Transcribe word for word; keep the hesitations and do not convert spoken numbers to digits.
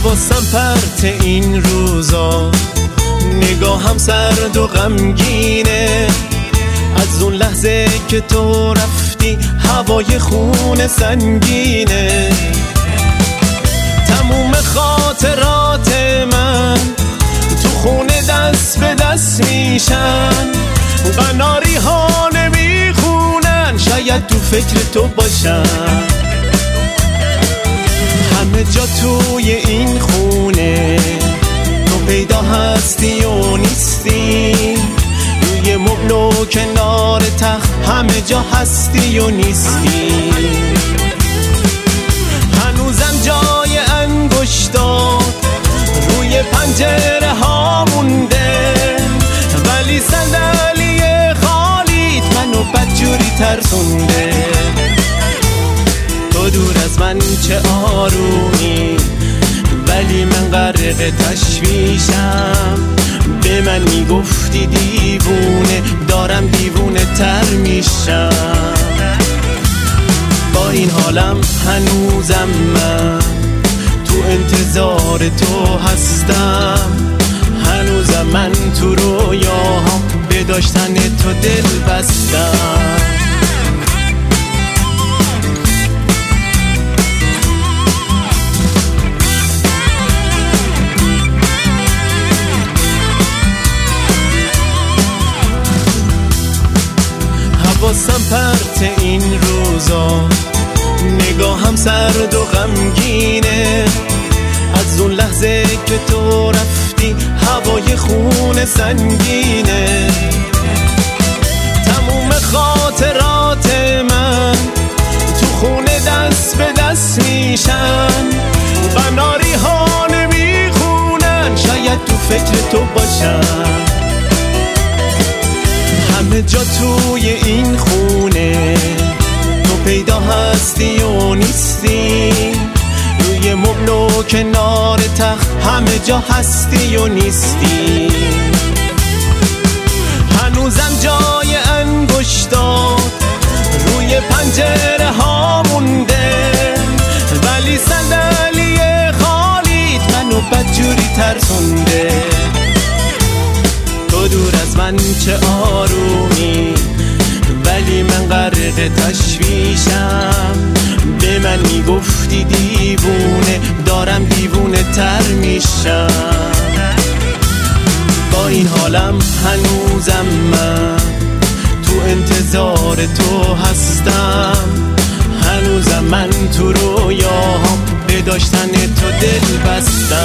حواسم پرت این روزا، نگاهم سرد و غمگینه. از اون لحظه که تو رفتی هوای خون سنگینه. تموم خاطرات من تو خونه دست به دست میشن. قناری ها نمیخونن، شاید تو فکر تو باشن. همه جا توی این خونه تو پیدا هستی و نیستی. روی مبل و کنار تخت همه جا هستی و نیستی. هنوزم جای انگشتات روی پنجره ها مونده، ولی صندلی خالیت منو بدجوری ترسونده. تو دور از من چه آرومی، ولی من غرق تشویشم. به من میگفتی دیوونه، دارم دیوونه تر میشم. با این حالم هنوزم من تو انتظار تو هستم. هنوزم من تو رویاهام به داشتن تو دل بستم. حواسم پرت این روزا، نگاهم سرد و غمگینه. از اون لحظه که تو رفتی هوای خون سنگینه. تموم خاطرات من تو خونه دست به دست میشن. قناری ها نمیخونن، شاید تو فکر تو باشن. همه جا توی این خونه تو پیدا هستی و نیستی. روی مبل و کنار تخت همه جا هستی و نیستی. هنوزم جای انگشتات روی پنجره ها مونده، ولی صندلی خالیت منو بدجوری ترسونده. تو دور از من چه آرومی، ولی من غرق تشویشم. به من میگفتی دیوونه، دارم دیوونه تر میشم. با این حالم هنوزم من تو انتظار تو هستم. هنوزم من تو رویاهام به داشتن تو دل بستم.